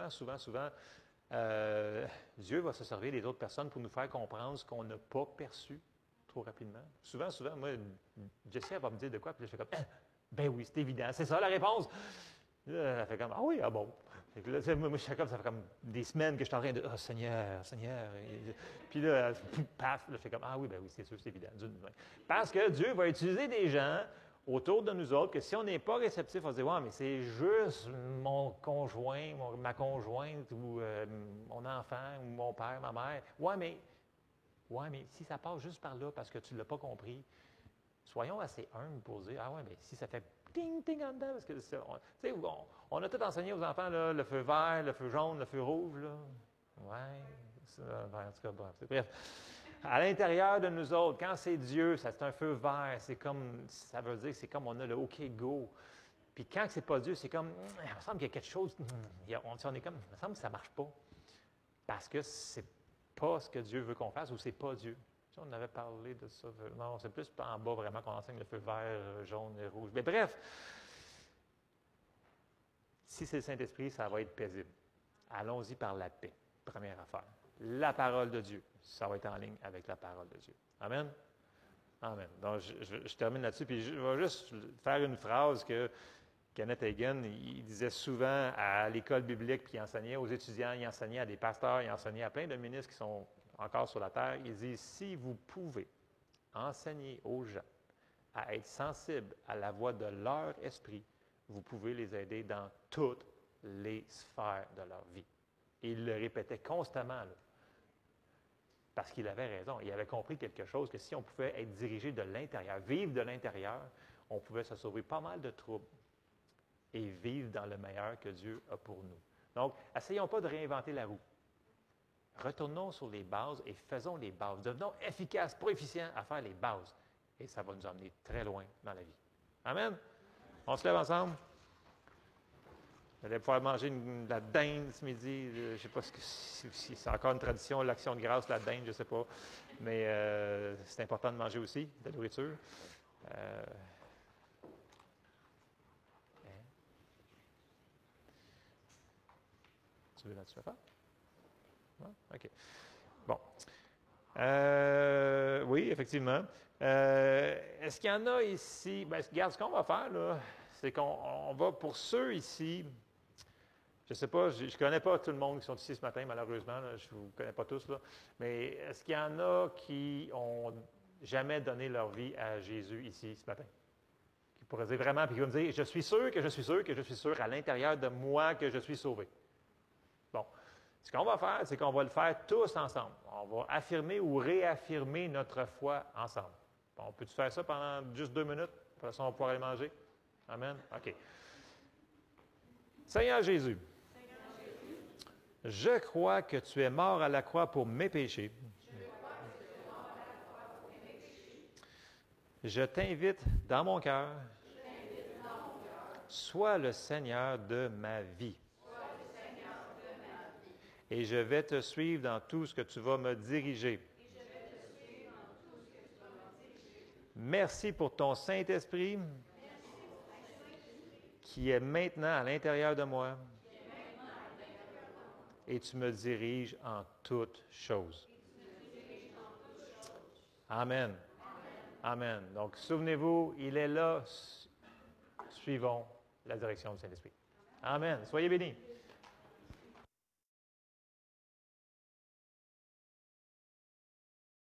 Dieu va se servir des autres personnes pour nous faire comprendre ce qu'on n'a pas perçu trop rapidement. Souvent, moi, Jessie va me dire de quoi, puis là, je fais comme, ben oui, c'est évident, c'est ça la réponse. Là, elle fait comme, ah oui, ah bon. Là, moi, je fais comme, ça fait comme des semaines que je suis en train de, ah, Seigneur. Puis là, paf, là, je fais comme, ah oui, ben oui, c'est sûr, c'est évident. Parce que Dieu va utiliser des gens autour de nous autres que si on n'est pas réceptif, on va se dire, ouais, mais c'est juste mon conjoint, ma conjointe, ou mon enfant, ou mon père, ma mère. Ouais, mais si ça passe juste par là parce que tu ne l'as pas compris, soyons assez humbles pour dire, ah ouais, mais si ça fait ting, ting en dedans, parce que on a tout enseigné aux enfants, là, le feu vert, le feu jaune, le feu rouge, là. Ouais, en tout cas, bref. À l'intérieur de nous autres, quand c'est Dieu, c'est un feu vert, ça veut dire que c'est comme on a le OK, go. Puis quand c'est pas Dieu, c'est comme, il me semble qu'il y a quelque chose, on est comme, il me semble que ça ne marche pas. Parce que c'est pas ce que Dieu veut qu'on fasse ou c'est pas Dieu. On avait parlé de ça. Non, c'est plus en bas vraiment qu'on enseigne le feu vert, jaune et rouge. Mais bref, si c'est le Saint-Esprit, ça va être paisible. Allons-y par la paix, première affaire. La parole de Dieu, ça va être en ligne avec la parole de Dieu. Amen? Amen. Donc, je termine là-dessus, puis je vais juste faire une phrase que Kenneth Hagin, il disait souvent à l'école biblique, puis il enseignait aux étudiants, il enseignait à des pasteurs, il enseignait à plein de ministres qui sont encore sur la terre. Il dit, si vous pouvez enseigner aux gens à être sensibles à la voix de leur esprit, vous pouvez les aider dans toutes les sphères de leur vie. Et il le répétait constamment, là, parce qu'il avait raison. Il avait compris quelque chose, que si on pouvait être dirigé de l'intérieur, vivre de l'intérieur, on pouvait se sauver pas mal de troubles et vivre dans le meilleur que Dieu a pour nous. Donc, essayons pas de réinventer la roue. Retournons sur les bases et faisons les bases. Devenons efficaces, proficients à faire les bases. Et ça va nous emmener très loin dans la vie. Amen. On se lève ensemble. Vous allez pouvoir manger de la dinde ce midi. Je ne sais pas si c'est encore une tradition, l'action de grâce, la dinde, je ne sais pas. Mais c'est important de manger aussi, de la nourriture. Tu veux là-dessus faire? Non? OK. Bon. Oui, effectivement. Est-ce qu'il y en a ici? Bien, regarde, ce qu'on va faire, là, c'est qu'on va, pour ceux ici, je ne sais pas, je ne connais pas tout le monde qui sont ici ce matin, malheureusement, là, je ne vous connais pas tous, là, mais est-ce qu'il y en a qui ont jamais donné leur vie à Jésus ici ce matin? Qui pourraient dire vraiment, puis qui vont me dire, je suis sûr que je suis sûr que je suis sûr à l'intérieur de moi que je suis sauvé. Bon. Ce qu'on va faire, c'est qu'on va le faire tous ensemble. On va affirmer ou réaffirmer notre foi ensemble. Bon, peux-tu faire ça pendant juste 2 minutes? Après ça, on va pouvoir aller manger. Amen? OK. Seigneur Jésus, je crois que tu es mort à la croix pour mes péchés. Je t'invite dans mon cœur. Sois le Seigneur de ma vie. Et je vais te suivre dans tout ce que tu vas me diriger. Merci pour ton Saint-Esprit qui est maintenant à l'intérieur de moi. Et tu me diriges en toutes choses. Amen. Amen. Donc, souvenez-vous, il est là. Suivons la direction du Saint-Esprit. Amen. Soyez bénis.